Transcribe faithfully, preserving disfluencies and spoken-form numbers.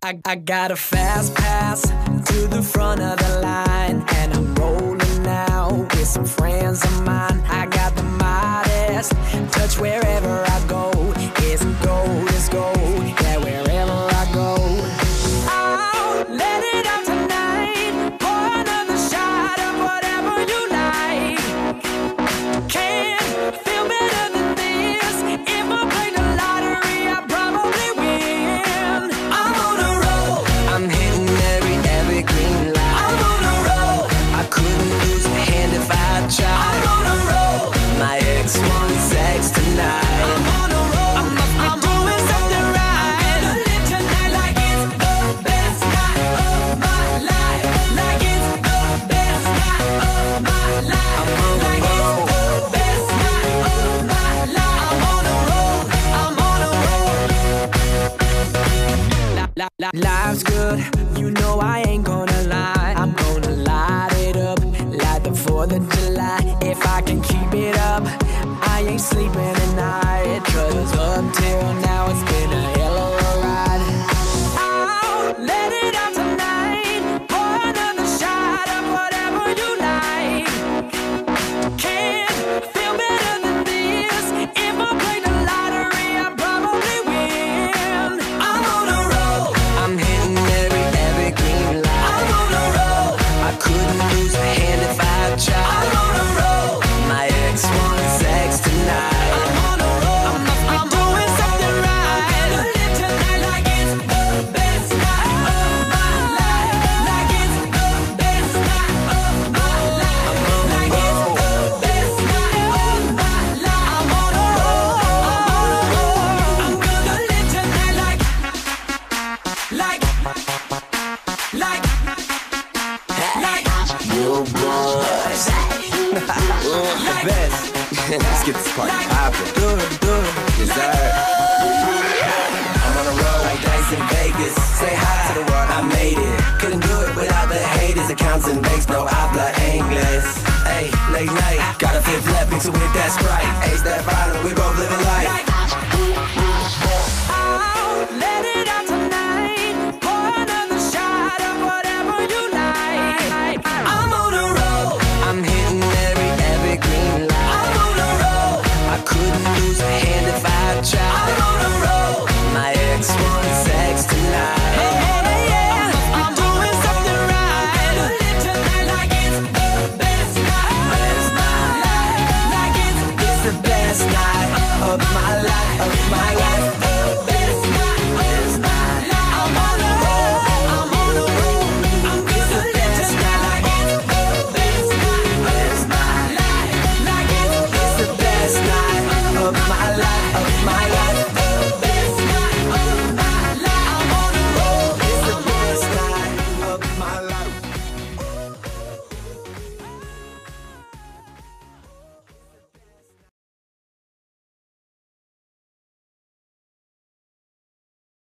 I, I got a fast pass to the front of the line, and I'm rolling now with some friends of mine. I got the Midas touch wherever I go. It's gold, it's gold, yeah, wherever I go. I'll let it out tonight. Pour another shot of whatever you like. Can't feel better than this. If I play the lottery, I probably win. I'm on a roll. I'm hitting every, every green light. I'm on a roll. I couldn't lose my hand if I tried. I'm on a roll. My ex wants sex tonight. I'm on a roll. I'm, I'm doing something right. I'm gonna live tonight like it's the best night of my life. Like it's the best night of my life. I'm on a roll. Like it's the best night of my life. I'm on a roll. I'm on a roll. Life's good, you know I ain't gonna lie. I'm gonna light it up like the fourth of July. If I can keep it up, I ain't sleeping at night. Cause up till now it's been a hell of a ride. I'll let it out tonight. Pour another shot of whatever you like. Can't feel better than this. If I play the lottery, I probably win. I'm on a roll. I'm hitting every, every green light. I'm on a roll. I couldn't lose my hand if I tried. I'm on a roll. My ex wants sex tonight. I'm on a roll. I'm, I'm doing something right. I'm gonna live tonight like it's the best night of my life. Like it's the best night of my life. I'm on a like roll. It's the best night of my life. I'm on a roll. I'm on a roll. I'm gonna live tonight like, like, like, like. Real boys. The best. Let's get this party poppin'. Do it, do it. Yes, sir. I'm on a roll like dice in Vegas. Say hi to the world, I made it. Couldn't do it without the haters. Accounts and banks, no habla English. Hey, late night, got a fifth left, mix it with that Sprite. Ace that bottle, we both